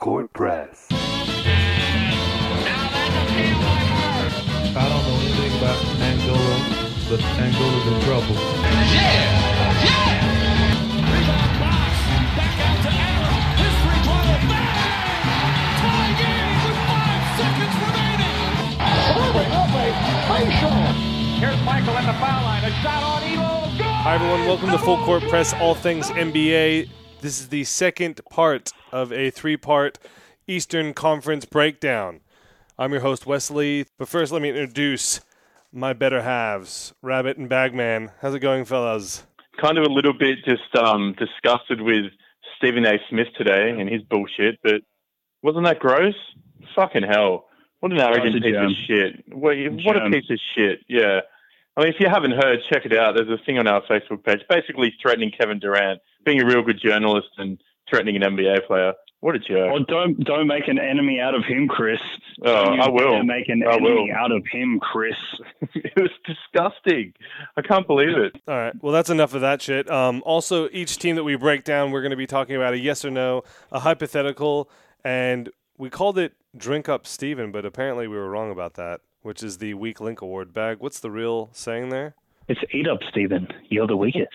Court Press. Now that's a pin by Bird. I don't know anything about Angola, but Angola's in trouble. Rebound box. Back out to Aaron. His three-pointer. Bang! Tie game with 5 seconds remaining. Here's Michael at the foul line. A shot on Elo. Good! Hi, everyone. Welcome to Full Court Press, all things NBA. This is the second part of a three-part Eastern Conference breakdown. I'm your host, Wesley. But first, let me introduce my better halves, Rabbit and Bagman. How's it going, fellas? Kind of a little bit just disgusted with Stephen A. Smith today and his bullshit, but wasn't that gross? Fucking hell. What an arrogant piece of shit. What a piece of shit, yeah. I mean, if you haven't heard, check it out. There's a thing on our Facebook page basically threatening Kevin Durant, being a real good journalist and threatening an NBA player. What a jerk. Well, don't make an enemy out of him, Chris. I will. Make an enemy out of him, Chris. It was disgusting. I can't believe it. All right. Well, that's enough of that shit. Also, each team that we break down, we're going to be talking about a yes or no, a hypothetical, and we called it Drink Up Steven, but apparently we were wrong about that, which is the Weak Link Award. Bag, what's the real saying there? It's eat up, Steven. You're the weakest.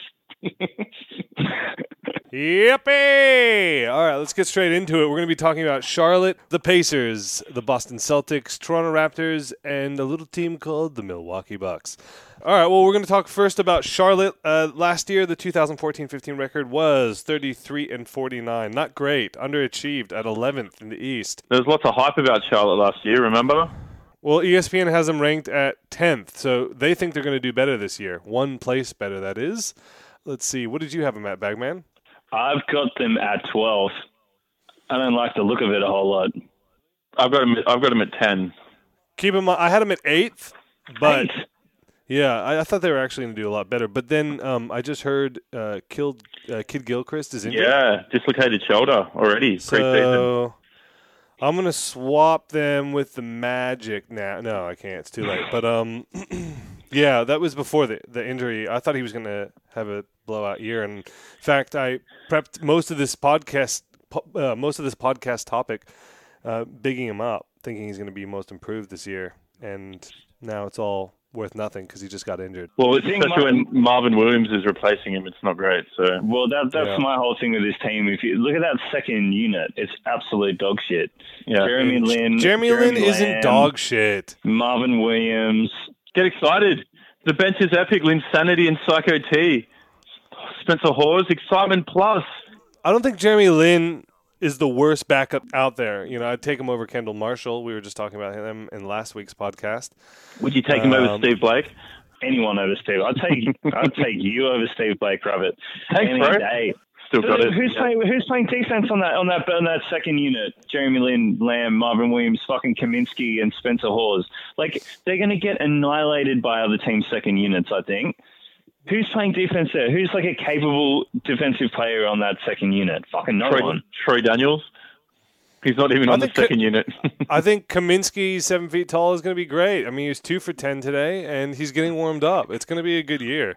Yippee! All right, let's get straight into it. We're going to be talking about Charlotte, the Pacers, the Boston Celtics, Toronto Raptors, and a little team called the Milwaukee Bucks. All right, well, we're going to talk first about Charlotte. Last year, the 2014-15 record was 33-49. Not great. Underachieved at 11th in the East. There was lots of hype about Charlotte last year, remember? Well, ESPN has them ranked at 10th, so they think they're going to do better this year. One place better, that is. Let's see. What did you have them at, Bagman? I've got them at 12. I don't like the look of it a whole lot. I've got them at 10. Keep in mind, I had them at 8th, but 8? yeah, I thought they were actually going to do a lot better. But then I just heard Kid Gilchrist is injured. Yeah, dislocated shoulder already. Pre-season. So I'm going to swap them with the Magic now. No, I can't. It's too late. But yeah, that was before the injury. I thought he was going to have a blowout year. And in fact, I prepped most of this podcast topic, bigging him up, thinking he's going to be most improved this year. And now it's all worth nothing because he just got injured. Well, especially when Marvin Williams is replacing him, it's not great. So, well, that's my whole thing with this team. If you look at that second unit, it's absolute dog shit. Yeah. Jeremy Lin isn't dog shit. Marvin Williams. Get excited. The bench is epic. Linsanity and Psycho T. Spencer Hawes, excitement plus. I don't think Jeremy Lin is the worst backup out there. You know, I'd take him over Kendall Marshall. We were just talking about him in last week's podcast. Would you take him over Steve Blake? Anyone over Steve. I'd take you over Steve Blake, Rabbit. Thanks, any bro. Day. Still got it. Who's playing defense on that second unit? Jeremy Lin, Lamb, Marvin Williams, fucking Kaminsky, and Spencer Hawes. Like, they're going to get annihilated by other teams' second units, I think. Who's playing defense there? Who's like a capable defensive player on that second unit? Fucking no one. Troy Daniels. He's not even on the second unit. I think Kaminsky, 7 feet tall, is going to be great. I mean, he was 2 for 10 today, and he's getting warmed up. It's going to be a good year.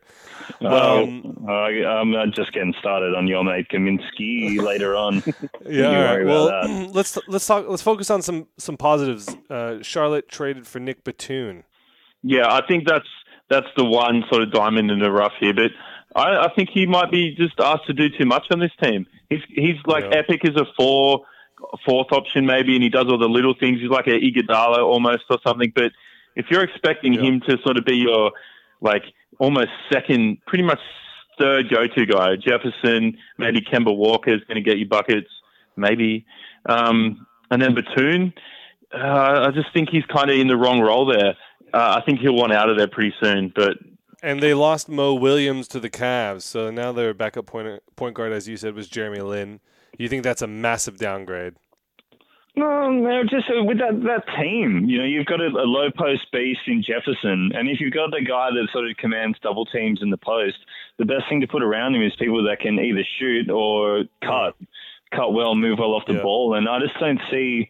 I'm just getting started on your mate Kaminsky later on. Yeah. Well, let's focus on some positives. Charlotte traded for Nick Batum. Yeah, I think that's the one sort of diamond in the rough here, but I think he might be just asked to do too much on this team. He's like epic as a fourth option maybe, and he does all the little things. He's like an Iguodala almost or something. But if you're expecting him to sort of be your like almost second, pretty much third go-to guy, Jefferson, maybe Kemba Walker is going to get you buckets, maybe, and then Batum, I just think he's kind of in the wrong role there. I think he'll want out of there pretty soon. And they lost Mo Williams to the Cavs, so now their backup point guard, as you said, was Jeremy Lin. You think that's a massive downgrade? No, just with that team. You know, you've got a low post beast in Jefferson, and if you've got the guy that sort of commands double teams in the post, the best thing to put around him is people that can either shoot or cut. cut well, move well off the ball, and I just don't see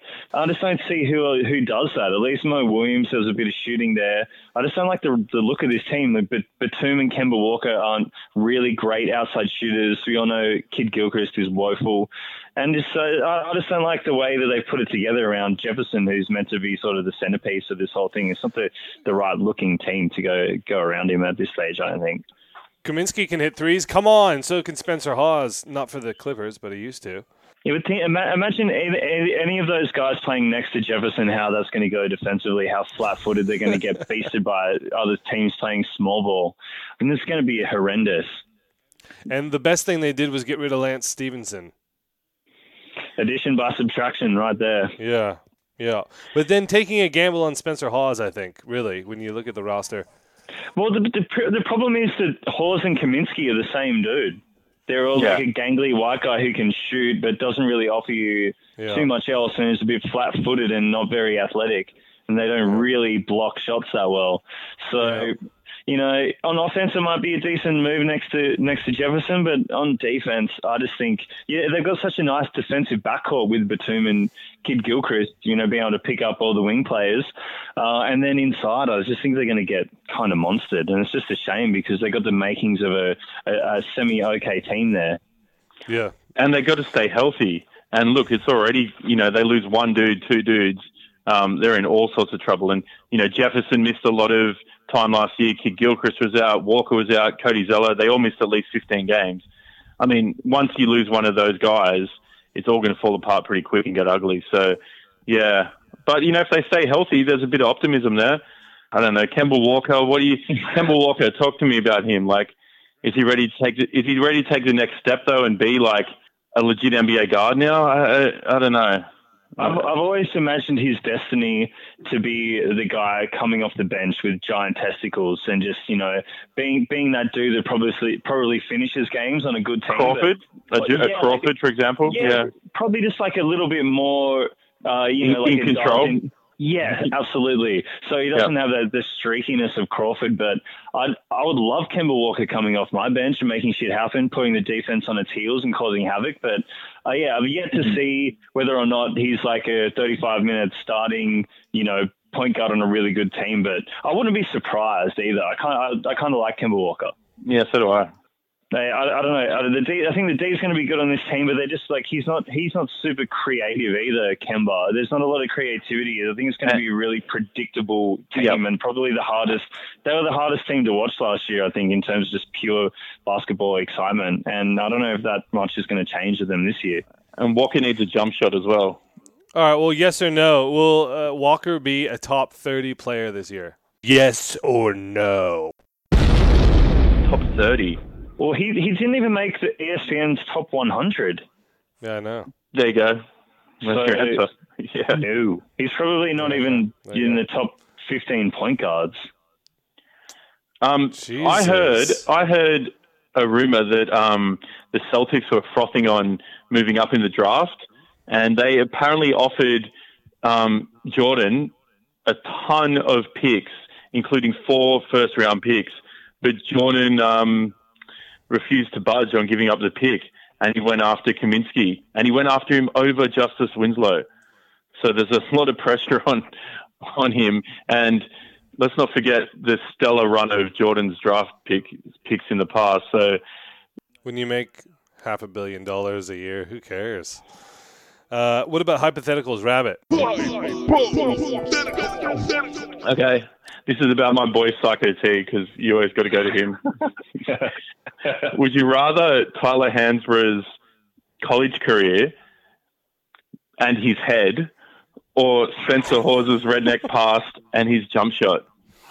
who does that. At least Mo Williams has a bit of shooting there. I just don't like the look of this team. Batum and Kemba Walker aren't really great outside shooters. We all know Kid Gilchrist is woeful, and I just don't like the way that they've put it together around Jefferson, who's meant to be sort of the centerpiece of this whole thing. It's not the right looking team to go around him at this stage, I don't think. Kaminsky can hit threes. Come on, so can Spencer Hawes. Not for the Clippers, but he used to. You would think, imagine any of those guys playing next to Jefferson, how that's going to go defensively, how flat-footed they're going to get beasted by other teams playing small ball. I mean, this is going to be horrendous. And the best thing they did was get rid of Lance Stevenson. Addition by subtraction right there. Yeah. But then taking a gamble on Spencer Hawes, I think, really, when you look at the roster. Well, the problem is that Hawes and Kaminsky are the same dude. They're all like a gangly white guy who can shoot but doesn't really offer you too much else and is a bit flat-footed and not very athletic, and they don't really block shots that well. So, you know, on offense it might be a decent move next to Jefferson, but on defense I just think, they've got such a nice defensive backcourt with Batum and Kid Gilchrist, you know, being able to pick up all the wing players. And then inside, I just think they're going to get kind of monstered. And it's just a shame because they got the makings of a semi-okay team there. Yeah. And they got to stay healthy. And look, it's already, you know, they lose one dude, two dudes. They're in all sorts of trouble. And, you know, Jefferson missed a lot of time last year. Kid Gilchrist was out. Walker was out. Cody Zeller. They all missed at least 15 games. I mean, once you lose one of those guys, it's all going to fall apart pretty quick and get ugly. So, yeah. But, you know, if they stay healthy, there's a bit of optimism there. I don't know. Kemba Walker, Kemba Walker, talk to me about him. Like, is he ready to take the next step, though, and be, like, a legit NBA guard now? I don't know. I've always imagined his destiny to be the guy coming off the bench with giant testicles and just, you know, being that dude that probably finishes games on a good team. Crawford, Crawford, for example. Yeah, probably just like a little bit more, in control. Yeah, absolutely. So he doesn't have the streakiness of Crawford, but I would love Kemba Walker coming off my bench and making shit happen, putting the defense on its heels and causing havoc. But I've yet to see whether or not he's like a 35-minute starting, you know, point guard on a really good team. But I wouldn't be surprised either. I kind of like Kemba Walker. Yeah, so do I. I don't know. I think the D's going to be good on this team, but they're just like he's not super creative either. Kemba, there's not a lot of creativity. I think it's going to be a really predictable team and probably the hardest. They were the hardest team to watch last year, I think, in terms of just pure basketball excitement. And I don't know if that much is going to change for them this year. And Walker needs a jump shot as well. All right. Well, yes or no? Will Walker be a top 30 player this year? Yes or no? Top 30. Well, he didn't even make the ESPN's top 100. Yeah, I know. There you go. That's your answer. Yeah. No. He's probably not even in the top 15 point guards. I heard a rumor that the Celtics were frothing on moving up in the draft, and they apparently offered Jordan a ton of picks, including 4 first-round picks. But Jordan refused to budge on giving up the pick, and he went after Kaminsky, and he went after him over Justice Winslow. So there's a lot of pressure on him, and let's not forget the stellar run of Jordan's draft picks in the past. So when you make $500 million a year, who cares? What about hypotheticals, Rabbit? Okay. This is about my boy Psycho T, because you always got to go to him. Would you rather Tyler Hansborough's college career and his head, or Spencer Hawes' redneck past and his jump shot?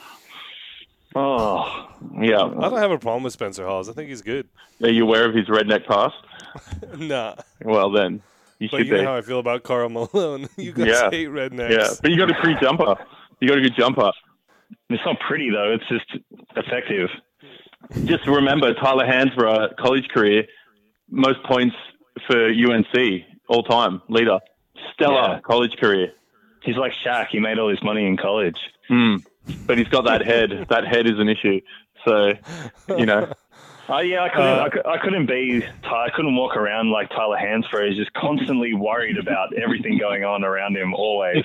Oh, yeah. I don't have a problem with Spencer Hawes. I think he's good. Are you aware of his redneck past? Nah. Well, then. But you know how I feel about Karl Malone. You guys hate rednecks. Yeah, but you got a pretty jumper. You got a good jumper. It's not pretty, though. It's just effective. Just remember, Tyler Hansborough, college career, most points for UNC, all-time leader. Stellar college career. He's like Shaq. He made all his money in college. But he's got that head. That head is an issue. So, you know. I couldn't walk around like Tyler Hansbrough. He's just constantly worried about everything going on around him always.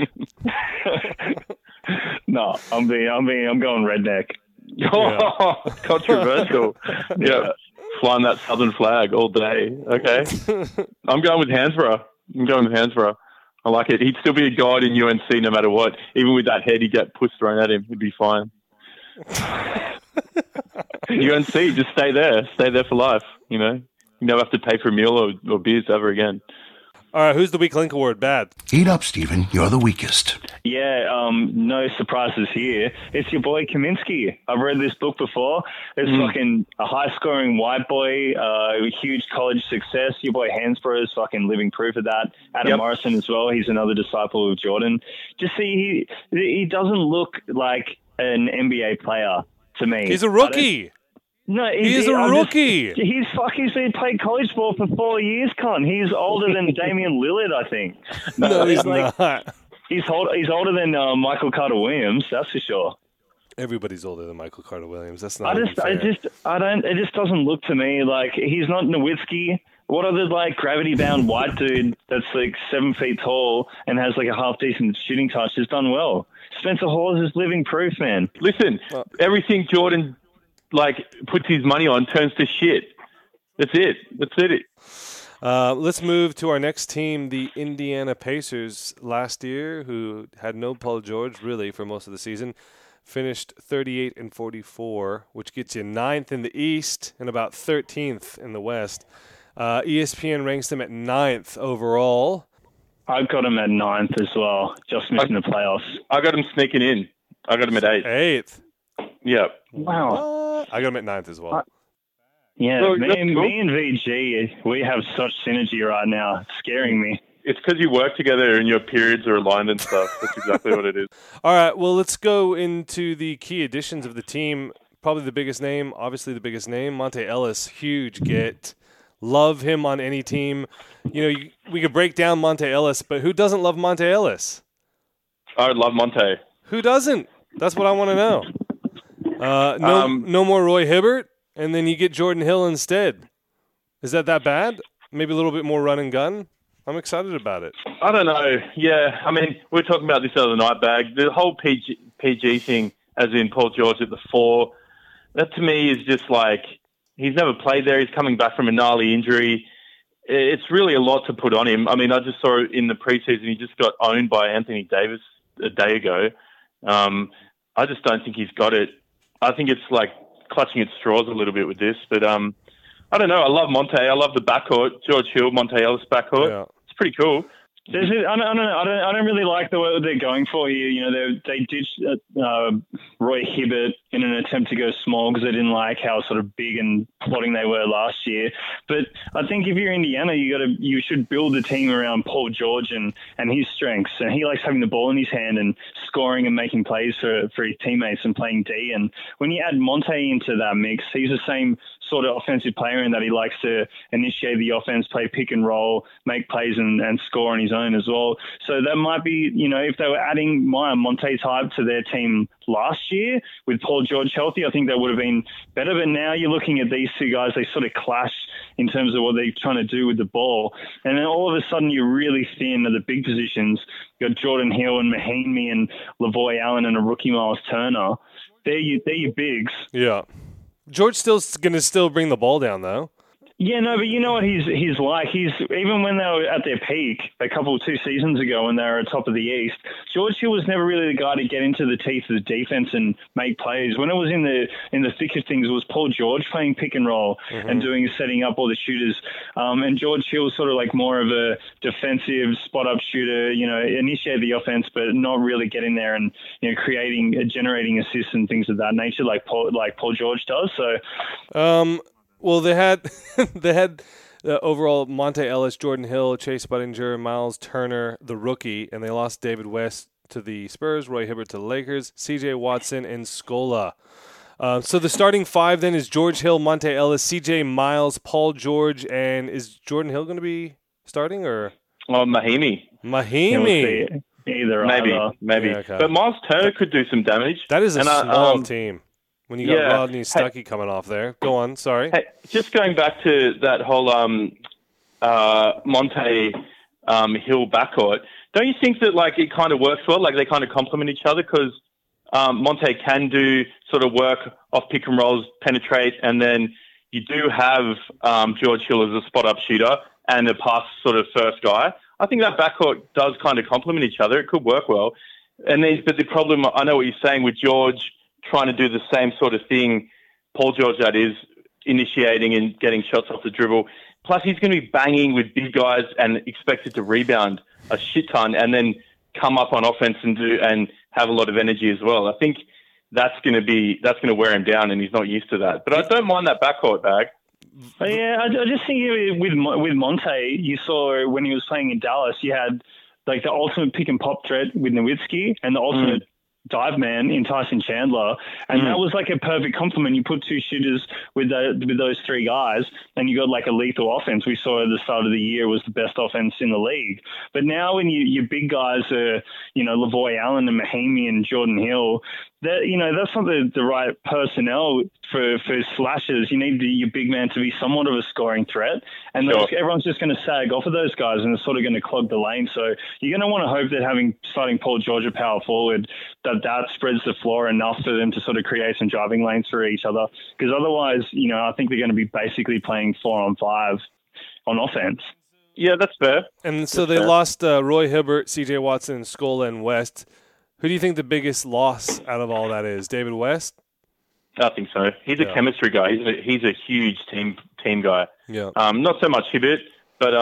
No, I'm going redneck. Oh, controversial. Yeah. Flying that southern flag all day. Okay. I'm going with Hansbrough. I like it. He'd still be a god in UNC no matter what. Even with that head he'd get push thrown at him, he'd be fine. UNC, just stay there. Stay there for life, you know. You never have to pay for a meal or beers ever again. All right, who's the weak link award? Bad. Eat up, Stephen. You're the weakest. Yeah, no surprises here. It's your boy Kaminsky. I've read this book before. It's fucking a high-scoring white boy, huge college success. Your boy Hansbrough is fucking living proof of that. Adam Morrison as well. He's another disciple of Jordan. Just see, he doesn't look like an NBA player to me. He's a rookie. No, he's a rookie. He's been playing college ball for 4 years, Con. He's older than Damian Lillard, I think. No, he's not. He's older than Michael Carter-Williams, that's for sure. Everybody's older than Michael Carter-Williams. That's not. It just doesn't look to me like he's not Nowitzki. What other like gravity-bound white dude that's like 7 feet tall and has like a half-decent shooting touch has done well? Spencer Hawes is living proof, man. Listen, everything Jordan puts his money on turns to shit. That's it. Let's move to our next team, the Indiana Pacers. Last year, who had no Paul George really for most of the season, finished 38-44, which gets you 9th in the East and about 13th in the West. ESPN ranks them at 9th overall. I've got him at 9th as well, just missing the playoffs. I got him sneaking in. I got him at 8th. 8th. Yeah. Wow. I got him at 9th as well. Yeah, Look, me that's and cool. VG, we have such synergy right now. It's scaring me. It's because you work together and your periods are aligned and stuff. That's exactly what it is. All right, well, let's go into the key additions of the team. Probably the biggest name, Monte Ellis, huge get. Love him on any team. You know, we could break down Monte Ellis, but who doesn't love Monte Ellis? I would love Monte. Who doesn't? That's what I want to know. No more Roy Hibbert, and then you get Jordan Hill instead. Is that bad? Maybe a little bit more run and gun? I'm excited about it. I don't know. Yeah, I mean, we were talking about this the other night, Bag. The whole PG thing, as in Paul George at the 4, that to me is just like, he's never played there. He's coming back from a gnarly injury. It's really a lot to put on him. I mean, I just saw it in the preseason. He just got owned by Anthony Davis a day ago. I just don't think he's got it. I think it's like clutching at straws a little bit with this. But I don't know. I love Monte. I love the backcourt. George Hill, Monte Ellis backcourt. Yeah. It's pretty cool. I don't really like the way they're going for here. You know, they ditched Roy Hibbert in an attempt to go small because they didn't like how sort of big and plotting they were last year. But I think if you're Indiana, you should build a team around Paul George and his strengths. And he likes having the ball in his hand and scoring and making plays for his teammates and playing D. And when you add Monte into that mix, he's the same sort of offensive player in that he likes to initiate the offense, play pick and roll, make plays and score on his own as well. So that might be, you know, if they were adding Monte type to their team last year with Paul George healthy, I think that would have been better. But now you're looking at these two guys, they sort of clash in terms of what they're trying to do with the ball. And then all of a sudden you're really thin at the big positions. You've got Jordan Hill and Mahinmi and Lavoy Allen and a rookie Miles Turner. They're your bigs. Yeah. George still's going to bring the ball down, though. Yeah, no, but you know what he's like. He's even when they were at their peak two seasons ago when they were at top of the East, George Hill was never really the guy to get into the teeth of the defense and make plays. When it was in the thick of things, it was Paul George playing pick and roll and setting up all the shooters. And George Hill was sort of like more of a defensive spot up shooter, you know, initiate the offense, but not really get in there and, you know, generating assists and things of that nature like Paul George does. So, well, they had overall Monte Ellis, Jordan Hill, Chase Budinger, Miles Turner, the rookie, and they lost David West to the Spurs, Roy Hibbert to the Lakers, C.J. Watson, and Scola. So the starting 5 then is George Hill, Monte Ellis, C.J. Miles, Paul George, and is Jordan Hill going to be starting or? Oh, Mahinmi. Either. Maybe. Yeah, okay. But Miles Turner could do some damage. That is a small team. when you got Yeah. Rodney Stuckey coming off there. Go on, sorry. Hey, just going back to that whole Monte Hill backcourt, don't you think that like it kind of works well? Like they kind of complement each other because Monte can do sort of work off pick and rolls, penetrate, and then you do have George Hill as a spot up shooter and a pass sort of first guy. I think that backcourt does kind of complement each other. It could work well. But the problem, I know what you're saying with George trying to do the same sort of thing, Paul George that is, initiating and getting shots off the dribble. Plus, he's going to be banging with big guys and expected to rebound a shit ton and then come up on offense and have a lot of energy as well. I think that's going to wear him down, and he's not used to that. But I don't mind that backcourt bag. Yeah, I just think with Monte, you saw when he was playing in Dallas, you had like the ultimate pick and pop threat with Nowitzki and the ultimate dive man in Tyson Chandler, and that was like a perfect complement. You put two shooters with those three guys, and you got like a lethal offense. We saw at the start of the year was the best offense in the league. But now when your big guys are, Lavoy Allen and Mahimi and Jordan Hill, that's not the right personnel for slashes. You need your big man to be somewhat of a scoring threat, and everyone's just going to sag off of those guys, and it's sort of going to clog the lane. So you're going to want to hope that starting Paul George at power forward, that spreads the floor enough for them to sort of create some driving lanes for each other. Because otherwise, I think they're going to be basically playing 4-on-5 on offense. Yeah, that's fair. And so they lost Roy Hibbert, C.J. Watson, Scola, and West. Who do you think the biggest loss out of all that is? David West? I think so. He's a chemistry guy. He's a huge team guy. Yeah. Not so much Hibbert, but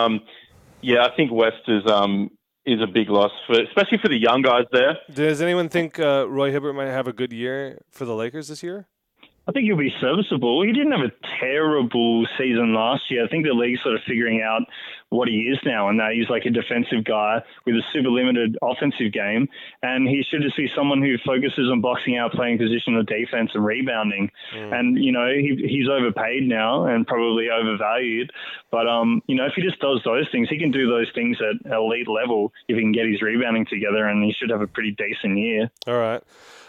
I think West is a big loss, especially for the young guys there. Does anyone think Roy Hibbert might have a good year for the Lakers this year? I think he'll be serviceable. He didn't have a terrible season last year. I think the league's sort of figuring out what he is now, and that he's like a defensive guy with a super limited offensive game, and he should just be someone who focuses on boxing out, playing positional defense and rebounding. And, he's overpaid now and probably overvalued, but, if he just does those things, he can do those things at elite level if he can get his rebounding together, and he should have a pretty decent year. All right.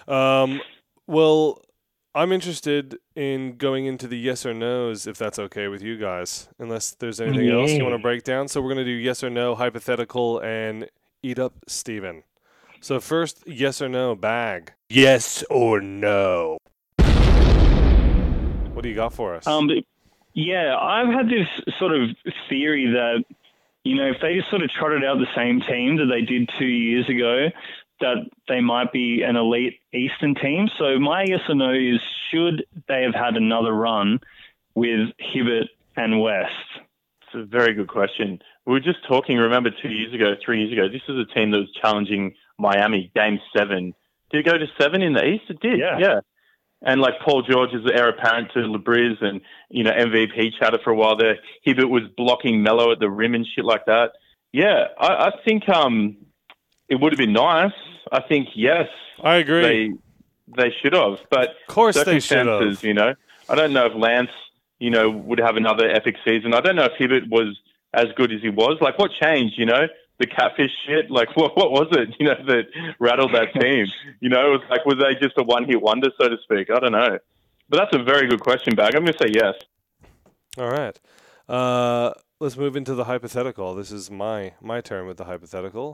Well, I'm interested in going into the yes or no's, if that's okay with you guys, unless there's anything else you want to break down. So we're going to do yes or no, hypothetical, and eat up Steven. So first, yes or no, bag. Yes or no? What do you got for us? I've had this sort of theory that, if they just sort of trotted out the same team that they did 2 years ago, that they might be an elite Eastern team. So my yes or no is, should they have had another run with Hibbert and West? It's a very good question. We were just talking, remember 3 years ago, this is a team that was challenging Miami, Game 7. Did it go to 7 in the East? It did, yeah. And like Paul George is the heir apparent to LeBriz and, MVP chatter for a while there. Hibbert was blocking Melo at the rim and shit like that. Yeah, I think it would have been nice. I think, yes. I agree. They should have. But of course they should have. I don't know if Lance, would have another epic season. I don't know if Hibbert was as good as he was. Like, what changed, The catfish shit? Like, what was it, that rattled that team? It was like, was they just a one-hit wonder, so to speak? I don't know. But that's a very good question, Bag. I'm going to say yes. All right. Let's move into the hypothetical. This is my turn with the hypothetical.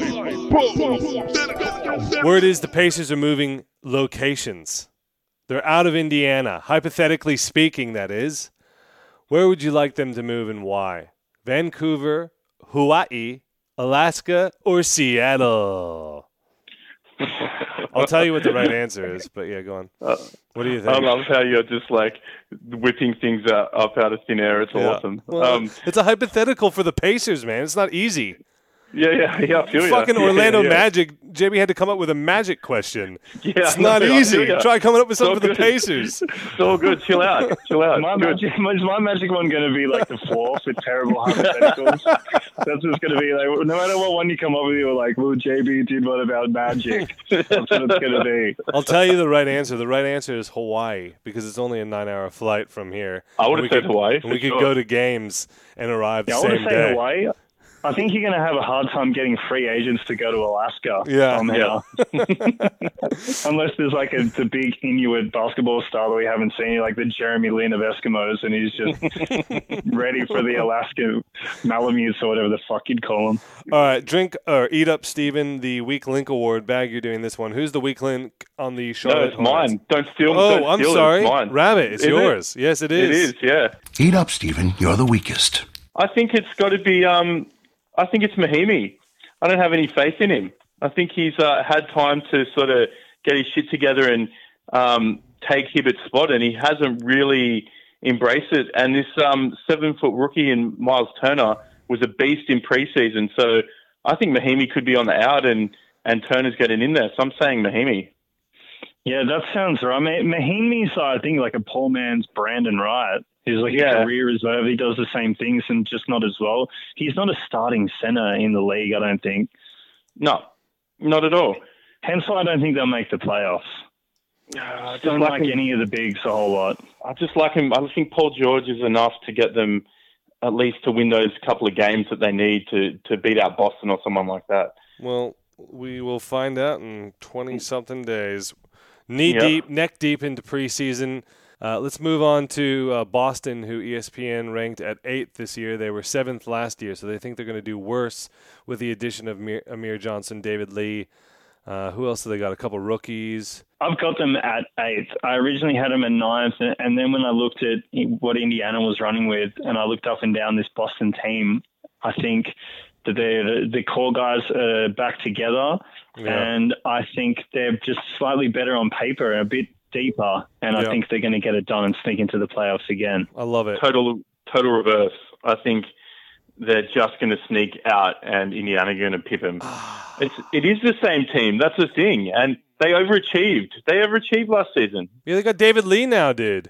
Word is the Pacers are moving locations. They're out of Indiana. Hypothetically speaking, that is. Where would you like them to move and why? Vancouver, Hawaii, Alaska, or Seattle? I'll tell you what the right answer is, but yeah, go on. What do you think? I love how you're just like whipping things up out of thin air. It's awesome. Well, it's a hypothetical for the Pacers, man. It's not easy. Yeah, I feel you. Fucking Orlando Magic. JB had to come up with a Magic question. Yeah, it's not easy. Try coming up with something for the Pacers. It's all good. Chill out. My magic one going to be like the fourth with terrible hypotheticals? That's just going to be like, no matter what one you come up with, you're like, well, JB did what about Magic? That's what it's going to be. I'll tell you the right answer. The right answer is Hawaii, because it's only a 9-hour flight from here. I would have said Hawaii. And we could go to games and arrive the same day. I want to say Hawaii. I think you're going to have a hard time getting free agents to go to Alaska Yeah. somehow. Unless there's like the big Inuit basketball star that we haven't seen, like the Jeremy Lin of Eskimos, and he's just ready for the Alaska Malamutes or whatever the fuck you'd call them. All right, drink or eat up, Steven, the Weak Link Award. Bag, you're doing this one. Who's the Weak Link on the No, Charlotte it's Hornets? mine. Don't steal. Oh, don't I'm steal sorry. It. It's mine. Rabbit, it's Is yours. Yes, it is. It is, yeah. Eat up, Stephen. You're the weakest. I think it's got to be. I think it's Mahimi. I don't have any faith in him. I think he's had time to sort of get his shit together and take Hibbert's spot, and he hasn't really embraced it. And this 7-foot rookie in Miles Turner was a beast in preseason. So I think Mahimi could be on the out, and Turner's getting in there. So I'm saying Mahimi. Yeah, that sounds right. Mahimi's, I think, like a poor man's Brandon Wright. He's like a career reserve. He does the same things and just not as well. He's not a starting center in the league, I don't think. No, not at all. Hence why I don't think they'll make the playoffs. I don't like any of the bigs a whole lot. I just like him. I think Paul George is enough to get them at least to win those couple of games that they need to beat out Boston or someone like that. Well, we will find out in 20-something days. Knee-deep, neck-deep into preseason. Let's move on to Boston, who ESPN ranked at 8th this year. They were 7th last year, so they think they're going to do worse with the addition of Amir Johnson, David Lee. Who else have they got? A couple rookies. I've got them at 8th. I originally had them at 9th, and then when I looked at what Indiana was running with, and I looked up and down this Boston team, I think that the core guys are back together, and I think they're just slightly better on paper and a bit deeper, and I think they're going to get it done and sneak into the playoffs again. I love it. Total reverse. I think they're just going to sneak out, and Indiana are going to pip them. It is the same team. That's the thing, and they overachieved. They overachieved last season. Yeah, they got David Lee now, dude.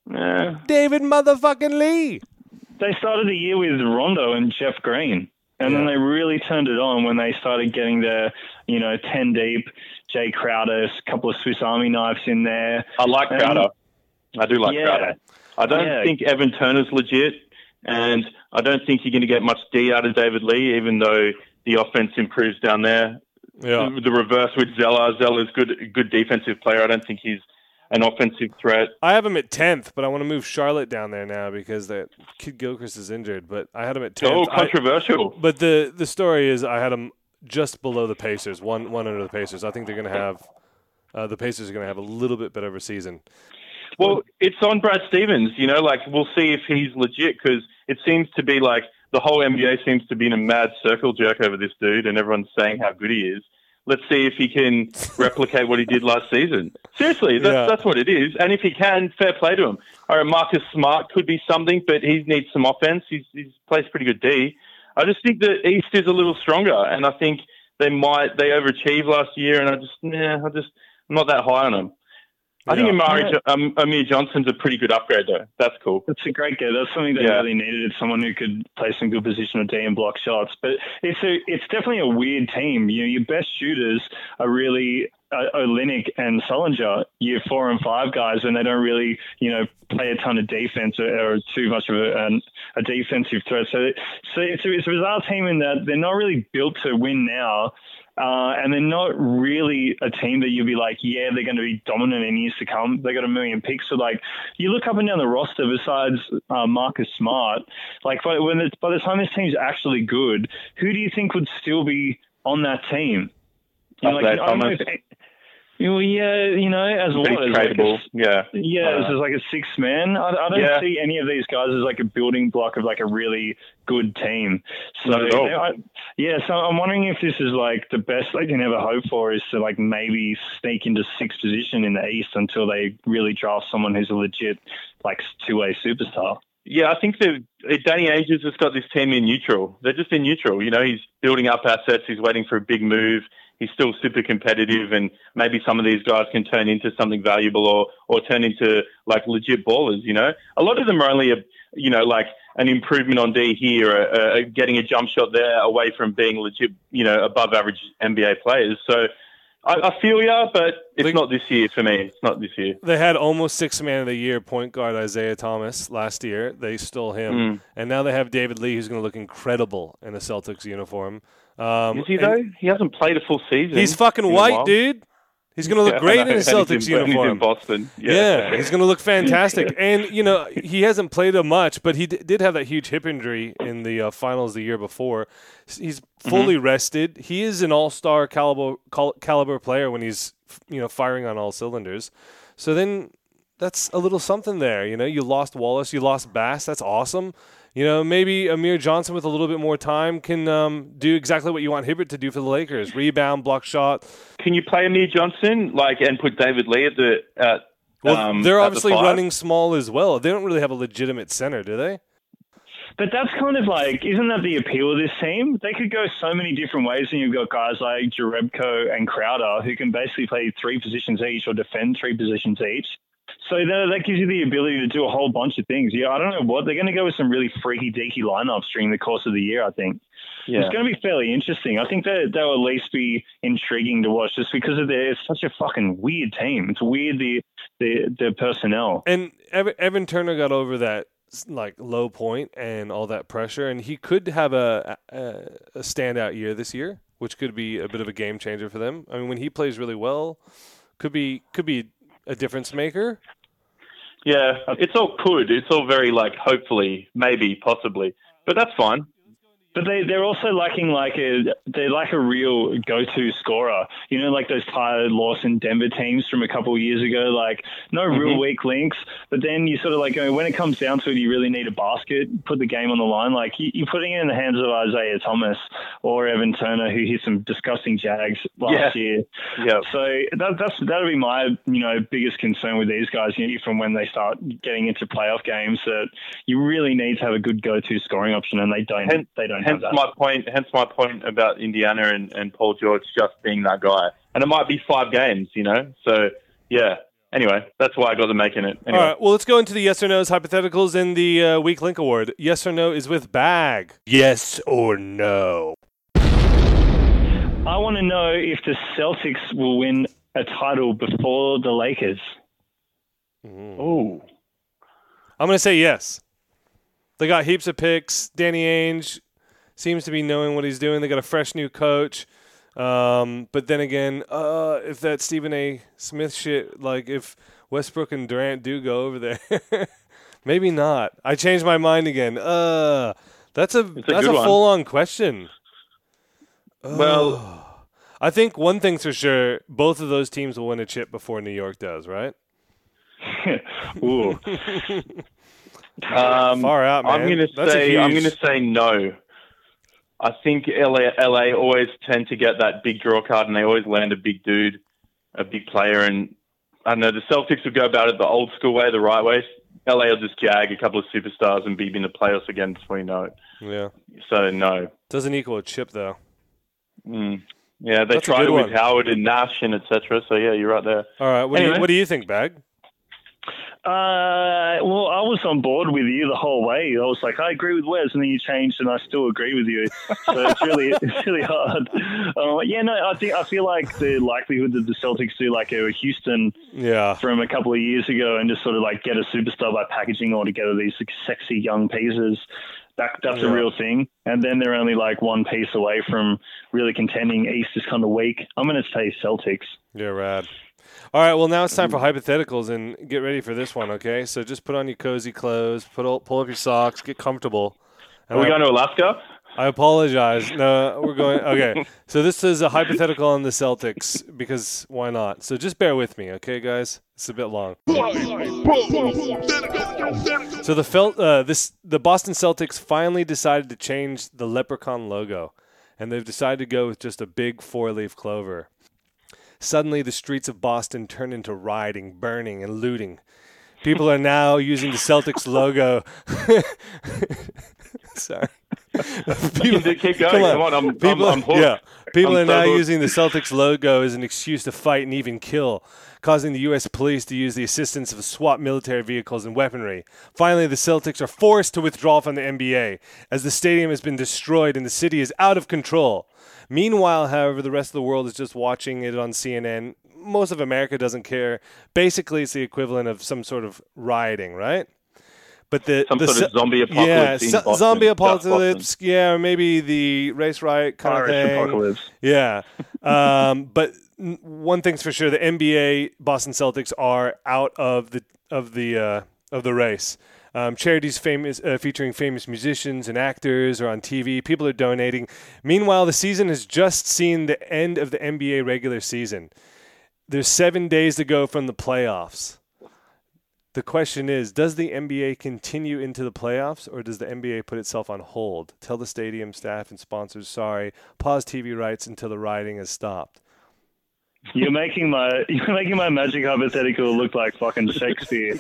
David motherfucking Lee. They started the year with Rondo and Jeff Green. And then they really turned it on when they started getting their, 10 deep, Jay Crowder, a couple of Swiss Army knives in there. I like Crowder. I do like Crowder. I don't think Evan Turner's legit, and I don't think you're going to get much D out of David Lee, even though the offense improves down there. Yeah. The reverse with Zeller. Zeller's good defensive player. I don't think he's an offensive threat. I have him at 10th, but I want to move Charlotte down there now because that kid Gilchrist is injured. But I had him at 10th. Oh, controversial. But the story is I had him just below the Pacers, one under the Pacers. I think they're going to have the Pacers are going to have a little bit better of a season. Well, it's on Brad Stevens. We'll see if he's legit, because it seems to be like the whole NBA seems to be in a mad circle jerk over this dude, and everyone's saying how good he is. Let's see if he can replicate what he did last season. Seriously, that's what it is. And if he can, fair play to him. All right, Marcus Smart could be something, but he needs some offense. He's plays pretty good D. I just think the East is a little stronger, and I think they overachieved last year, and I'm not that high on them. I think Amir Johnson's a pretty good upgrade, though. That's cool. That's a great get. That's something they really needed. It's someone who could play some good position of D and block shots. But it's definitely a weird team. Your best shooters are really Olynyk and Sullinger, year 4 and 5 guys, and they don't really, play a ton of defense or too much of a defensive threat. So it's a bizarre team in that they're not really built to win now. And they're not really a team that you'll be like, they're going to be dominant in years to come. They got a million picks. So, you look up and down the roster besides Marcus Smart, by the time this team's actually good, who do you think would still be on that team? As what? Tradable. This is like a 6 man. I don't see any of these guys as like a building block of like a really good team. So so I'm wondering if this is like the best they can ever hope for is to like maybe sneak into 6th position in the East until they really draft someone who's a legit like 2-way superstar. Yeah, I think Danny Ainge has got this team in neutral. They're just in neutral. He's building up assets. He's waiting for a big move. He's still super competitive, and maybe some of these guys can turn into something valuable or turn into like legit ballers. A lot of them are only like an improvement on D here, getting a jump shot there away from being legit, above average NBA players. So I feel ya, but it's Like- not this year for me. It's not this year. They had almost sixth man of the year point guard Isaiah Thomas last year. They stole him. And now they have David Lee, who's going to look incredible in a Celtics uniform. Is he, though? He hasn't played a full season. He's fucking in a white, while. dude. He's going to look Yeah, great I in know. a And Celtics he's in uniform. Boston. Yeah, he's going to look fantastic. And, he hasn't played much, but he did have that huge hip injury in the finals the year before. He's fully rested. He is an all-star caliber player when he's, firing on all cylinders. So then that's a little something there. You lost Wallace, you lost Bass. That's awesome. Maybe Amir Johnson with a little bit more time can do exactly what you want Hibbert to do for the Lakers. Rebound, block shot. Can you play Amir Johnson and put David Lee at They're at the obviously five? running small as well. They don't really have a legitimate center, do they? But that's kind of like, isn't that the appeal of this team? They could go so many different ways, and you've got guys like Jerebko and Crowder who can basically play 3 positions each or defend 3 positions each. So that gives you the ability to do a whole bunch of things. Yeah, I don't know what. They're going to go with some really freaky deaky lineups during the course of the year, I think. Yeah. It's going to be fairly interesting. I think that they'll at least be intriguing to watch just because it's such a fucking weird team. It's weird, the personnel. And Evan Turner got over that low point and all that pressure, and he could have a standout year this year, which could be a bit of a game changer for them. I mean, when he plays really well, could be a difference maker. Yeah, it's all could. It's all very hopefully, maybe, possibly, but that's fine. But they're also lacking they're like a real go-to scorer. Like those Tyler Lawson Denver teams from a couple of years ago, no real weak links. But then you sort of when it comes down to it, you really need a basket, put the game on the line. You're putting it in the hands of Isaiah Thomas or Evan Turner, who hit some disgusting jags last year. Yeah. So that'll be my biggest concern with these guys. From when they start getting into playoff games, that you really need to have a good go-to scoring option, and they don't. Hence my point about Indiana and Paul George just being that guy. And it might be 5 games, So, yeah. Anyway, that's why I got them making it. Anyway. All right, well, let's go into the yes or no's, hypotheticals, and the Weak Link Award. Yes or no is with Bag. Yes or no? I want to know if the Celtics will win a title before the Lakers. Ooh. I'm going to say yes. They got heaps of picks. Danny Ainge seems to be knowing what he's doing. They got a fresh new coach. But then again, if that Stephen A. Smith shit, if Westbrook and Durant do go over there, maybe not. I changed my mind again. That's a full-on question. Well, I think one thing's for sure, both of those teams will win a chip before New York does, right? Ooh. Far out, man. I'm going to say no. I think LA always tend to get that big draw card, and they always land a big dude, a big player. And I don't know, the Celtics will go about it the old school way, the right way. LA will just jag a couple of superstars and be in the playoffs again before you know it. Yeah. So no. Doesn't equal a chip though. Yeah, they That's a tried good it with one. Howard and Nash and etc. So yeah, you're right there. All right. Anyway. What do you think, Bag? Well, I was on board with you the whole way. I was like, I agree with Wes, and then you changed, and I still agree with you. So it's really hard. I feel like the likelihood that the Celtics do a Houston from a couple of years ago and just sort of get a superstar by packaging all together these sexy young pieces. That's a real thing. And then they're only one piece away from really contending. East is kind of weak. I'm going to say Celtics. Yeah, rad. All right, well, now it's time for hypotheticals, and get ready for this one, okay? So just put on your cozy clothes, pull up your socks, get comfortable. Are we going to Alaska? I apologize. No, we're going – okay. So this is a hypothetical on the Celtics because why not? So just bear with me, okay, guys? It's a bit long. So the Boston Celtics finally decided to change the leprechaun logo, and they've decided to go with just a big 4-leaf clover. Suddenly, the streets of Boston turn into rioting, burning, and looting. People are now using the Celtics logo. Sorry. Keep going. Come on, I'm hooked. Yeah. People I'm are now so- using the Celtics logo as an excuse to fight and even kill, causing the U.S. police to use the assistance of SWAT military vehicles and weaponry. Finally, the Celtics are forced to withdraw from the NBA, as the stadium has been destroyed and the city is out of control. Meanwhile, however, the rest of the world is just watching it on CNN. Most of America doesn't care. Basically, it's the equivalent of some sort of rioting, right? But Some sort of zombie apocalypse in Boston. zombie Just apocalypse, yeah, or maybe the race riot kind of Irish thing. apocalypse. Yeah. But one thing's for sure: the NBA Boston Celtics are out of the race. Charities featuring famous musicians and actors are on TV. People are donating. Meanwhile, the season has just seen the end of the NBA regular season. There's 7 days to go from the playoffs. The question is, does the NBA continue into the playoffs, or does the NBA put itself on hold? Tell the stadium staff and sponsors, sorry, pause TV rights until the rioting has stopped. You're making my Magic hypothetical look like fucking Shakespeare.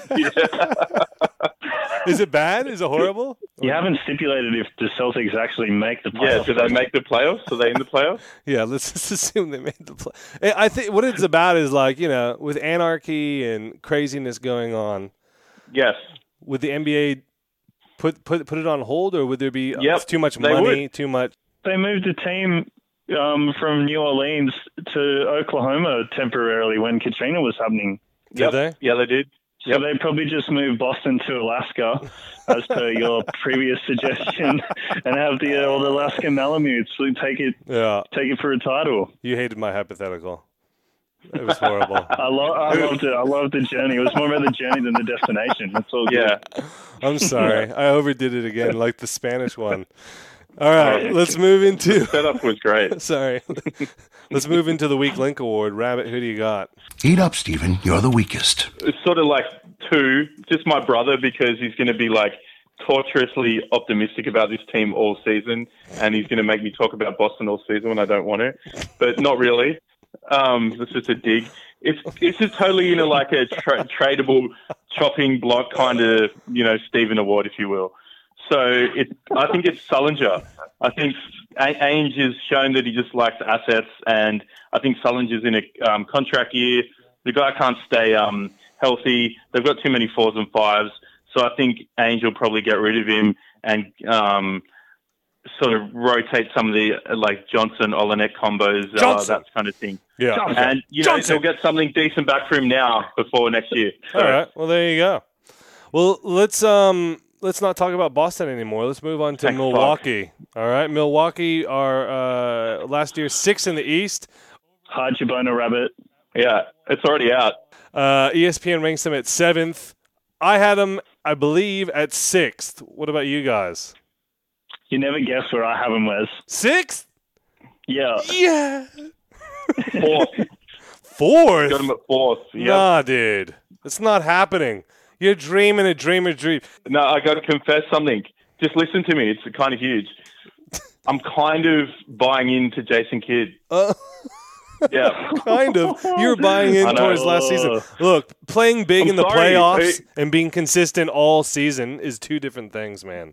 Is it bad? Is it horrible? You haven't stipulated if the Celtics actually make the Yeah, playoffs. do they make the playoffs? Are they in the playoffs? Yeah, let's just assume they made the play. I think what it's about is like, with anarchy and craziness going on, Yes. would the NBA put it on hold, or would there be Yep, too much they money, would. too much? They moved the team from New Orleans to Oklahoma temporarily when Katrina was happening. Did they? Yeah, they did. So they probably just moved Boston to Alaska, as per your previous suggestion, and have the old Alaska Malamutes take it for a title. You hated my hypothetical. It was horrible. I loved it. I loved the journey. It was more about the journey than the destination. That's all good. Yeah. I'm sorry. I overdid it again, like the Spanish one. All right, let's move into... Setup was great. Sorry. Let's move into the Weak Link Award. Rabbit, who do you got? Eat up, Stephen. You're the weakest. It's sort of like two, just my brother, because he's going to be like torturously optimistic about this team all season, and he's going to make me talk about Boston all season when I don't want to, but not really. It's just a dig. It's just totally like a tradable chopping block kind of, Stephen Award, if you will. So I think it's Sullinger. I think Ainge has shown that he just likes assets, and I think Sullinger's in a contract year. The guy can't stay healthy. They've got too many 4s and 5s. So I think Ainge will probably get rid of him and sort of rotate some of the Johnson, Olenek combos, that kind of thing. Yeah. And, they'll get something decent back for him now before next year. So, All right. Well, there you go. Well, let's not talk about Boston anymore. Let's move on to Thanks, Milwaukee. All right. Milwaukee are last year 6th in the East. Hide your boner, Rabbit. Yeah, it's already out. ESPN ranks them at 7th. I had them, I believe, at 6th. What about you guys? You never guess where I have him, Wes. 6th? Yeah. Yeah. 4th. 4th? Got him at 4th. Yep. Nah, dude. It's not happening. You're dreaming a dreamer's dream. No, I got to confess something. Just listen to me. It's kind of huge. I'm kind of buying into Jason Kidd. Yeah. Kind of. You're buying in I know. towards last season. Look, playing big I'm in the sorry. playoffs and being consistent all season is two different things, man.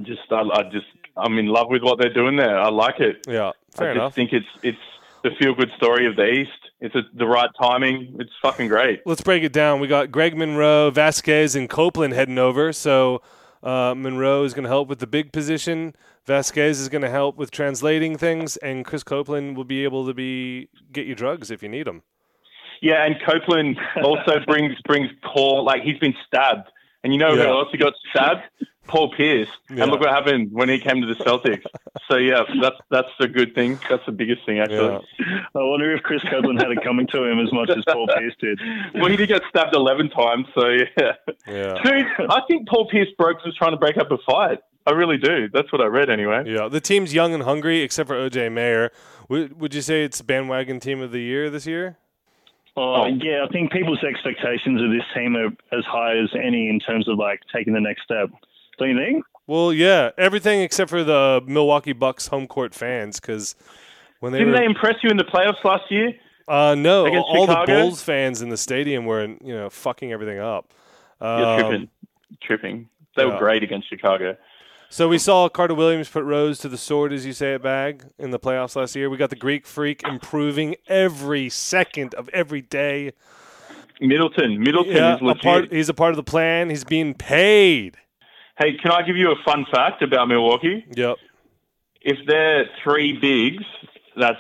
I'm in love with what they're doing there. I like it. Yeah, fair I enough. just think it's the feel-good story of the East. It's the right timing. It's fucking great. Let's break it down. We got Greg Monroe, Vasquez, and Copeland heading over. So Monroe is going to help with the big position. Vasquez is going to help with translating things, and Chris Copeland will be able to get you drugs if you need them. Yeah, and Copeland also brings core. Like, he's been stabbed. And who else he got stabbed? Paul Pierce. Yeah. And look what happened when he came to the Celtics. So, yeah, that's a good thing. That's the biggest thing, actually. Yeah. I wonder if Chris Copeland had it coming to him as much as Paul Pierce did. Well, he did get stabbed 11 times, so, yeah. Dude, I think Paul Pierce was trying to break up a fight. I really do. That's what I read, anyway. Yeah, the team's young and hungry, except for O.J. Mayer. Would you say it's bandwagon team of the year this year? Yeah, I think people's expectations of this team are as high as any in terms of taking the next step. Don't you think? Well, yeah, everything except for the Milwaukee Bucks home court fans, because when Didn't they impress you in the playoffs last year? No, against all the Chicago? Bulls fans in the stadium were fucking everything up. You're tripping. They were great against Chicago. So we saw Carter Williams put Rose to the sword, as you say it, Bag, in the playoffs last year. We got the Greek Freak improving every second of every day. Middleton is legit. He's a part of the plan. He's being paid. Hey, can I give you a fun fact about Milwaukee? Yep. If they're three bigs, that's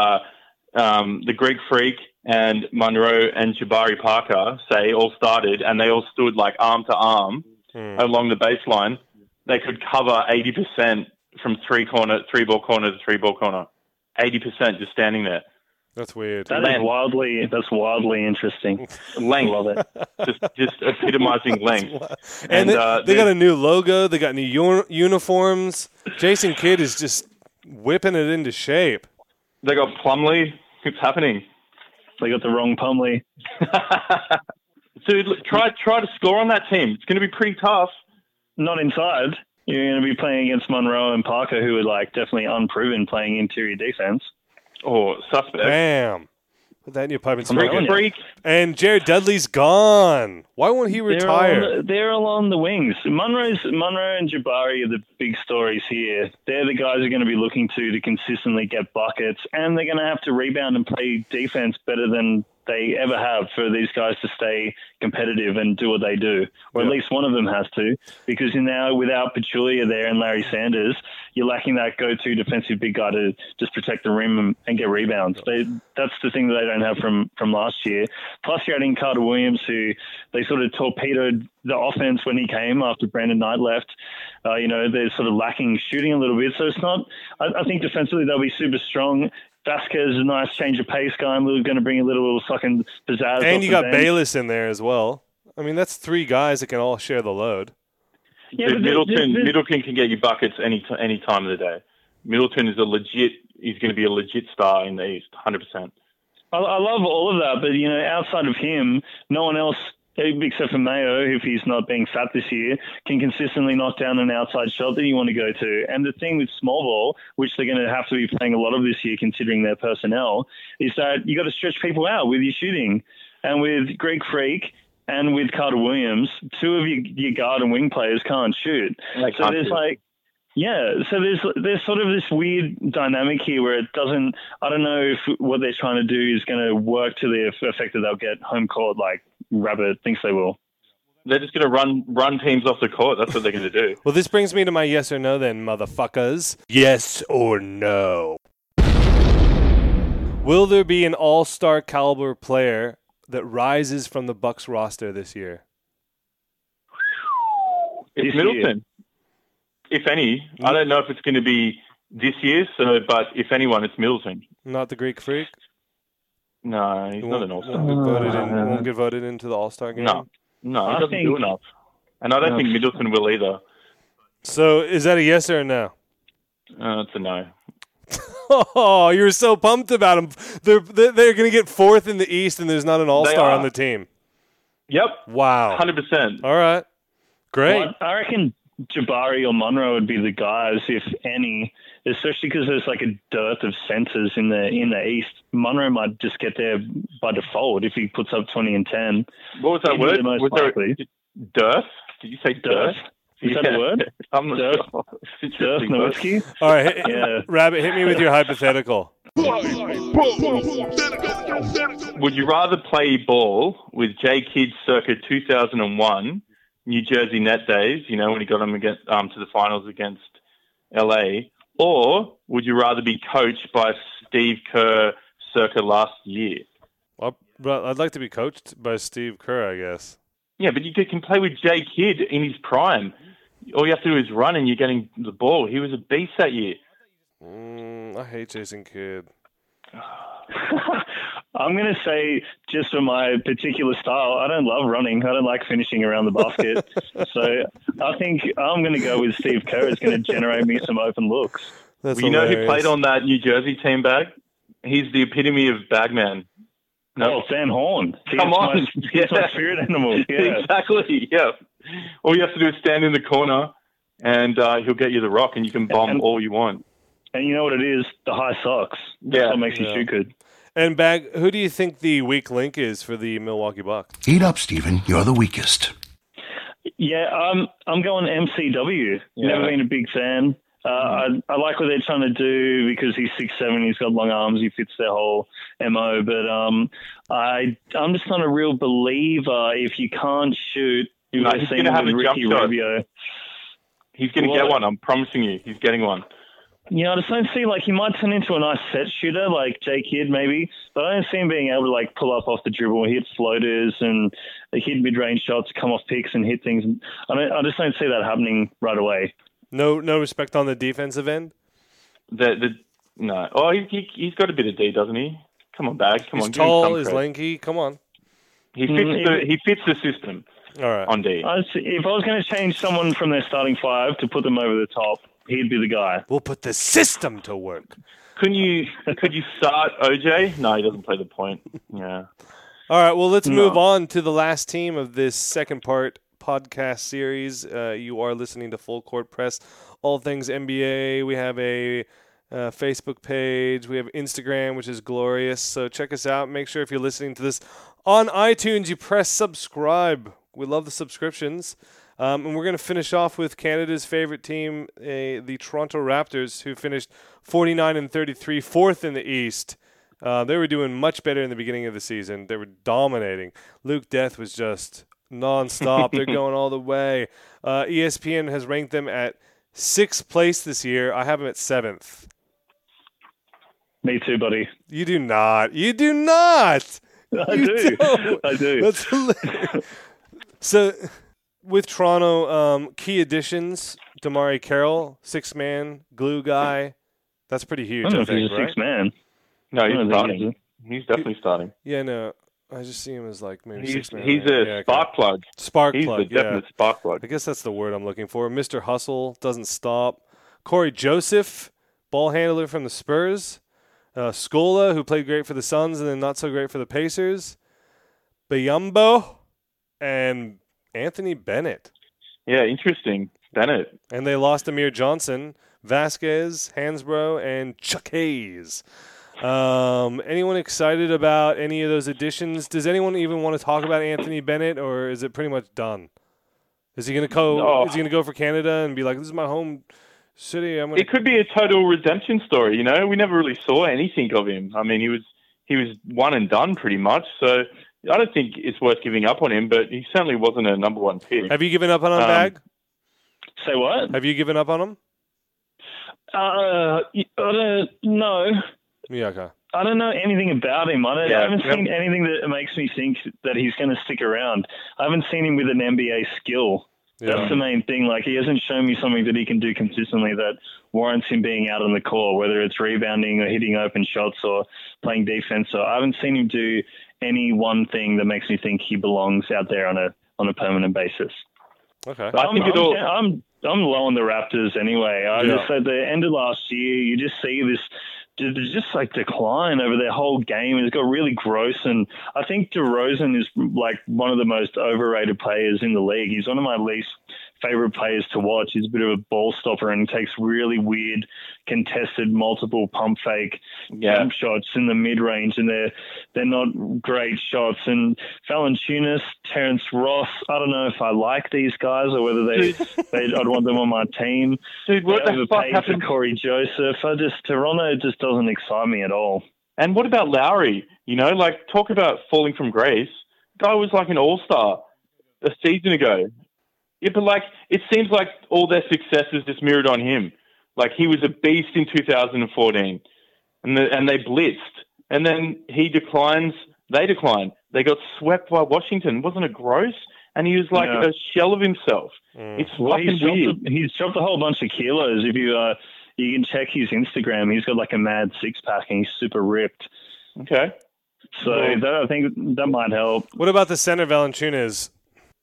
the Greek Freak and Monroe and Jabari Parker, say, all started, and they all stood like arm to arm along the baseline, they could cover 80% from three-ball corner to three-ball corner. 80% just standing there. That's weird. That's wildly interesting. Length. I love it. just epitomizing length. And they got a new logo. They got new uniforms. Jason Kidd is just whipping it into shape. They got Plumlee. It's happening. They got the wrong Plumlee. Dude, try to score on that team. It's going to be pretty tough. Not inside. You're going to be playing against Monroe and Parker, who are like definitely unproven playing interior defense. Or suspect. Bam. Put that in your pipe and Freak. And Jared Dudley's gone. Why won't he retire? They're all on the wings. Monroe and Jabari are the big stories here. They're the guys who are going to be looking to consistently get buckets, and they're going to have to rebound and play defense better than they ever have for these guys to stay competitive and do what they do. Or at least one of them has to, because now without Pachulia there and Larry Sanders, you're lacking that go-to defensive big guy to just protect the rim and get rebounds. That's the thing that they don't have from last year. Plus you're adding Carter Williams, who they sort of torpedoed the offense when he came after Brandon Knight left. They're sort of lacking shooting a little bit. So it's not, I think defensively they'll be super strong. Vasquez is a nice change of pace guy. I'm going to bring a little fucking pizzazz. And you got Bayless in there as well. I mean, that's three guys that can all share the load. Yeah, Middleton can get you buckets any time of the day. Middleton is he's going to be a legit star in the East, 100%. I love all of that, but, outside of him, no one else, except for Mayo, if he's not being fat this year, can consistently knock down an outside shot that you want to go to. And the thing with small ball, which they're going to have to be playing a lot of this year considering their personnel, is that you got to stretch people out with your shooting. And with Greek Freak and with Carter Williams, two of your guard and wing players can't shoot. So there's sort of this weird dynamic here where it doesn't, I don't know if what they're trying to do is going to work to the effect that they'll get home court like Rabbit thinks they will. They're just going to run teams off the court. That's what they're going to do. Well, this brings me to my yes or no then, motherfuckers. Yes or no? Will there be an all-star caliber player that rises from the Bucks roster this year? It's Middleton. If any. I don't know if it's going to be this year, but if anyone, it's Middleton. Not the Greek Freak? No, he's not an all-star. Won't get voted into the all-star game? No, he doesn't do enough. And I don't think Middleton will either. So is that a yes or a no? It's a no. Oh, you're so pumped about them. They're going to get fourth in the East, and there's not an all-star on the team. Yep. Wow. 100%. All right. Great. Well, I reckon Jabari or Monroe would be the guys, if any, especially because there's like a dearth of centers in the East. Monroe might just get there by default if he puts up 20 and 10. What was that word? Was there dearth? Did you say dearth? Is that a word? I'm not sure. Dearth Nowitzki? All right. Rabbit, hit me with your hypothetical. Would you rather play ball with Jay Kidd circa 2001, New Jersey Net days, when he got them to the finals against LA, or would you rather be coached by Steve Kerr circa last year? Well, I'd like to be coached by Steve Kerr, I guess. Yeah, but you can play with Jay Kidd in his prime. All you have to do is run and you're getting the ball. He was a beast that year. I hate Jason Kidd. I'm going to say, just for my particular style, I don't love running. I don't like finishing around the basket. So I think I'm going to go with Steve Kerr. It's going to generate me some open looks. That's who played on that New Jersey team, Bag? He's the epitome of bagman. No, Sam Horn. Come on. He's my spirit animal. Yeah. Exactly, yeah. All you have to do is stand in the corner and he'll get you the rock and you can bomb all you want. And you know what it is? The high socks. That's what makes you shoot good. And Bag, who do you think the weak link is for the Milwaukee Bucks? Eat up, Stephen. You're the weakest. Yeah, I'm going MCW. Never been a big fan. I like what they're trying to do because he's 6'7", he's got long arms, he fits their whole MO. But I'm just not a real believer if you can't shoot. He's going to have a Ricky jump shot. Rubio. He's going to get one. I'm promising you. He's getting one. Yeah, I just don't see, like, he might turn into a nice set shooter, like Jay Kidd maybe, but I don't see him being able to, like, pull up off the dribble, hit floaters and hit mid-range shots, come off picks and hit things. I just don't see that happening right away. No respect on the defensive end? No. Oh, he's got a bit of D, doesn't he? Come on, Bag. Come on. He's tall, he's lanky. Come on. He fits the system. All right. On D. If I was going to change someone from their starting five to put them over the top, he'd be the guy. We'll put the system to work. Could you start OJ? No, he doesn't play the point. Yeah. All right, well, let's move on to the last team of this second part podcast series. You are listening to Full Court Press, all things NBA. We have a Facebook page. We have Instagram, which is glorious. So check us out. Make sure if you're listening to this on iTunes, you press subscribe. We love the subscriptions. And we're going to finish off with Canada's favorite team, the Toronto Raptors, who finished 49-33, fourth in the East. They were doing much better in the beginning of the season. They were dominating. Luke Death was just nonstop. They're going all the way. ESPN has ranked them at 6th place this year. I have them at 7th. Me too, buddy. You do not. You do not. I do. I do. That's hilarious. So, with Toronto, key additions, Damari Carroll, 6-man, glue guy. That's pretty huge, I think, he's a right? 6-man. No, he's starting. He's definitely starting. Yeah, no. I just see him as like maybe He's 6-man. a spark plug. Spark He's plug, the definite spark plug. I guess that's the word I'm looking for. Mr. Hustle doesn't stop. Corey Joseph, ball handler from the Spurs. Scola, who played great for the Suns and then not so great for the Pacers. Biyombo and Anthony Bennett. Yeah, interesting. Bennett. And they lost Amir Johnson, Vasquez, Hansbrough, and Chuck Hayes. Anyone excited about any of those additions? Does anyone even want to talk about Anthony Bennett, or is it pretty much done? Is he going to go? No. Is he going to go for Canada and be like, "This is my home city"? It could be a total redemption story. You know, we never really saw anything of him. I mean, he was one and done pretty much. So I don't think it's worth giving up on him. But he certainly wasn't a number one pick. Have you given up on him, Bag? Say what? Have you given up on him? I don't know. Yeah, okay. I don't know anything about him. I haven't seen anything that makes me think that he's going to stick around. I haven't seen him with an NBA skill. Yeah. That's the main thing. Like, he hasn't shown me something that he can do consistently that warrants him being out on the court, whether it's rebounding or hitting open shots or playing defense. So I haven't seen him do any one thing that makes me think he belongs out there on a permanent basis. Okay. I'm low on the Raptors anyway. Just at the end of last year, you just see this just like decline over their whole game. It's got really gross, and I think DeRozan is like one of the most overrated players in the league. He's one of my least favorite players to watch. He's a bit of a ball stopper and takes really weird contested multiple pump fake jump shots in the mid-range, and they're not great shots. And Valanciunas, Terrence Ross, I don't know if I like these guys or whether I'd want them on my team. Dude, what the fuck happened to Corey Joseph? Toronto just doesn't excite me at all. And what about Lowry? You know, like, talk about falling from grace. Guy was like an all-star a season ago. Yeah, but like, it seems like all their successes just mirrored on him. Like, he was a beast in 2014, and they blitzed, and then he declines. They decline. They got swept by Washington. Wasn't it gross? And he was like a shell of himself. It's fucking weird. He's dropped a whole bunch of kilos. If you can check his Instagram, he's got like a mad six-pack, and he's super ripped. Okay. So I think that might help. What about the center, Valanciunas?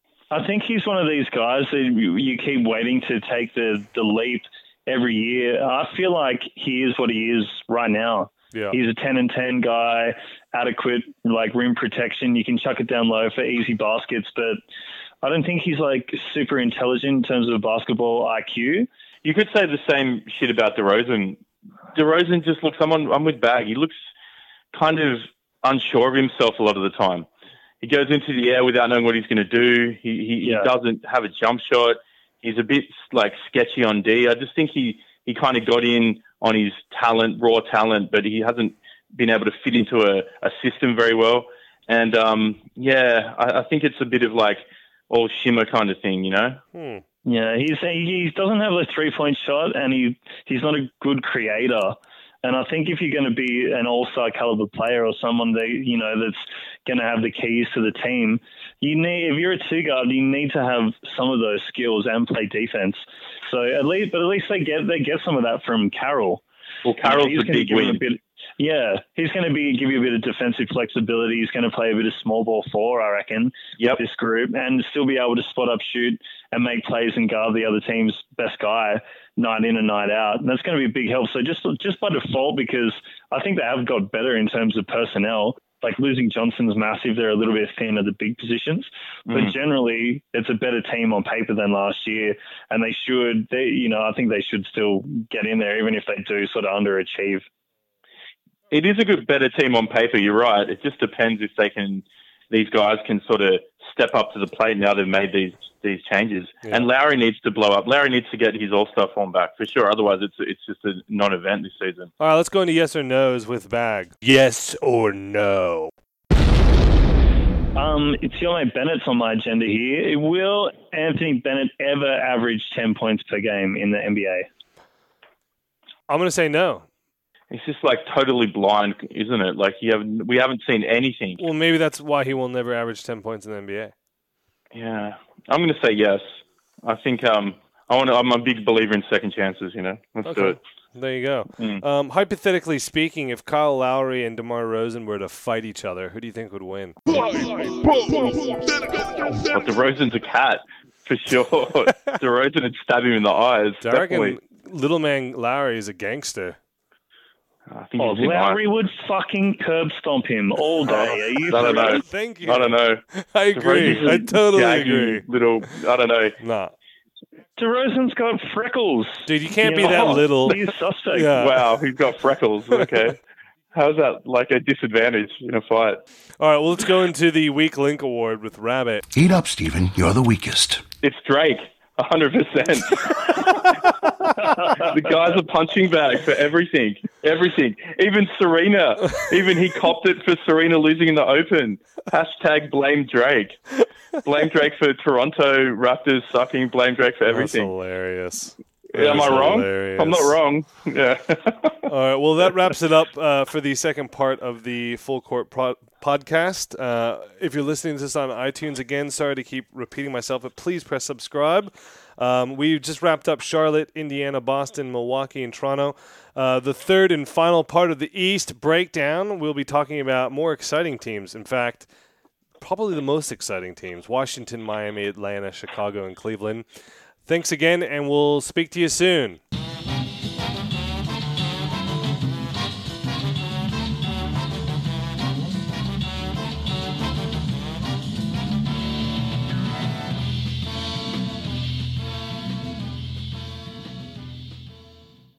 I think he's one of these guys that you keep waiting to take the leap every year. I feel like he is what he is right now. Yeah. He's a 10-10 guy, adequate like rim protection. You can chuck it down low for easy baskets, but I don't think he's like super intelligent in terms of basketball IQ. You could say the same shit about DeRozan. DeRozan just looks, I'm with Bag. He looks kind of unsure of himself a lot of the time. He goes into the air without knowing what he's going to do. He doesn't have a jump shot. He's a bit like sketchy on D. I just think he kind of got in on his talent, raw talent, but he hasn't been able to fit into a system very well. And I think it's a bit of like all shimmer kind of thing, you know? Yeah, he doesn't have a 3-point shot, and he's not a good creator. And I think if you're going to be an all-star caliber player or someone that's going to have the keys to the team, if you're a two-guard, you need to have some of those skills and play defense. So at least they get some of that from Carroll. Well, Carroll's the big win. He's going to give you a bit of defensive flexibility. He's going to play a bit of small ball 4, I reckon, this group, and still be able to spot up, shoot, and make plays and guard the other team's best guy night in and night out. And that's going to be a big help. So just by default, because I think they have got better in terms of personnel, like losing Johnson's massive. They're a little bit thin at the big positions, but generally it's a better team on paper than last year. And I think they should still get in there, even if they do sort of underachieve. It is a better team on paper. You're right. It just depends if these guys can sort of step up to the plate now they've made these changes. Yeah. And Lowry needs to blow up. Lowry needs to get his all-star form back for sure. Otherwise, it's just a non-event this season. All right, let's go into yes or no's with Bag. Yes or no? It's Yome Bennett's on my agenda here. Will Anthony Bennett ever average 10 points per game in the NBA? I'm going to say no. It's just like totally blind, isn't it? Like we haven't seen anything. Well, maybe that's why he will never average 10 points in the NBA. Yeah, I'm going to say yes. I think I'm a big believer in second chances. You know, let's do it. There you go. Hypothetically speaking, if Kyle Lowry and DeMar DeRozan were to fight each other, who do you think would win? DeRozan's a cat for sure. DeRozan would stab him in the eyes. Definitely. Little man Lowry is a gangster. Lowry would fucking curb stomp him all day. Are you I don't know. Thank you. I don't know. I agree. I totally agree. I don't know. Nah. DeRozan's got freckles. Dude, you can't be that little. He's suspect. Yeah. Wow, he's got freckles. Okay. How's that like a disadvantage in a fight? All right, well, let's go into the Weak Link Award with Rabbit. Eat up, Stephen. You're the weakest. It's Drake. 100%. The guy's a punching bag for everything. Everything. Even Serena. Even he copped it for Serena losing in the Open. # blame Drake. Blame Drake for Toronto Raptors sucking. Blame Drake for everything. That's hilarious. Am I wrong? I'm not wrong. Yeah. All right. Well, that wraps it up for the second part of the Full Court podcast. If you're listening to this on iTunes, again, sorry to keep repeating myself, but please press subscribe. We just wrapped up Charlotte, Indiana, Boston, Milwaukee, and Toronto. The third and final part of the East breakdown, we'll be talking about more exciting teams. In fact, probably the most exciting teams: Washington, Miami, Atlanta, Chicago, and Cleveland. Thanks again, and we'll speak to you soon.